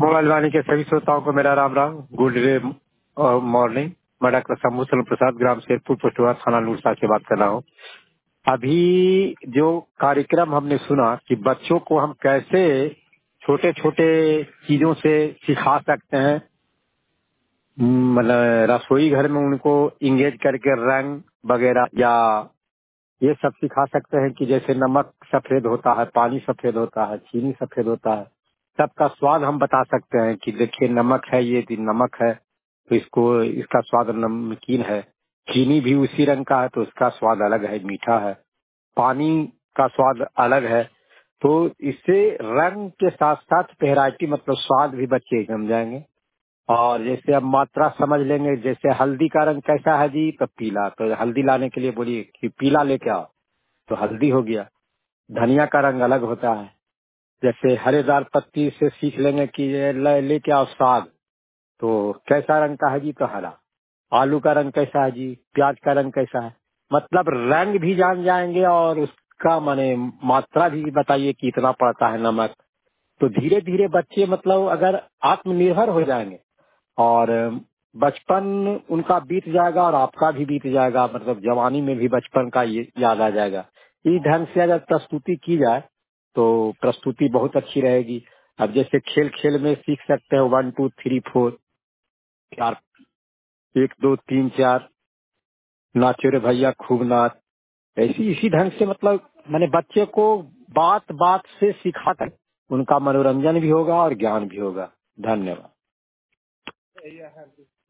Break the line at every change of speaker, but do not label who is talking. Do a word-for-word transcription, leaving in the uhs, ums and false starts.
Mobile वाणी के सभी श्रोताओं को मेरा राम राम, गुड डे और मॉर्निंग। मैं डॉक्टर शंभू शरण प्रसाद, ग्राम शेरपुर, पोस्टवा, थाना नूरसा से बात कर रहा हूँ। अभी जो कार्यक्रम हमने सुना कि बच्चों को हम कैसे छोटे छोटे चीजों से सिखा सकते हैं, मतलब रसोई घर में उनको इंगेज करके रंग वगैरह या ये सब सिखा सकते हैं कि जैसे नमक सफेद होता है, पानी सफेद होता है, चीनी सफेद होता है, सबका स्वाद हम बता सकते हैं कि देखिए नमक है, ये नमक है तो इसको इसका स्वाद नमकीन है। चीनी भी उसी रंग का है तो उसका स्वाद अलग है, मीठा है। पानी का स्वाद अलग है। तो इससे रंग के साथ साथ वेराइटी मतलब स्वाद भी बच्चे समझाएंगे। और जैसे अब मात्रा समझ लेंगे, जैसे हल्दी का रंग कैसा है जी, तो पीला, तो हल्दी लाने के लिए बोलिए कि पीला लेके आओ तो हल्दी हो गया। धनिया का रंग अलग होता है। जैसे हरेदार पत्ती से सीख लेंगे कि ये ले, लेके आओ साग, तो कैसा रंग का है जी, तो हरा। आलू का रंग कैसा है जी, प्याज का रंग कैसा है, मतलब रंग भी जान जाएंगे और उसका माने मात्रा भी बताइए कि इतना पड़ता है नमक। तो धीरे धीरे बच्चे मतलब अगर आत्मनिर्भर हो जाएंगे और बचपन उनका बीत जाएगा और आपका भी बीत जाएगा, मतलब जवानी में भी बचपन का ये याद आ जाएगा। इस ढंग से अगर प्रस्तुति की जाए तो प्रस्तुति बहुत अच्छी रहेगी। अब जैसे खेल खेल में सीख सकते हैं वन टू थ्री फोर, चार, एक दो तीन चार, नाचो रे भैया खूब नाच, ऐसी इसी ढंग से मतलब मैंने बच्चे को बात बात से सिखाकर उनका मनोरंजन भी होगा और ज्ञान भी होगा। धन्यवाद।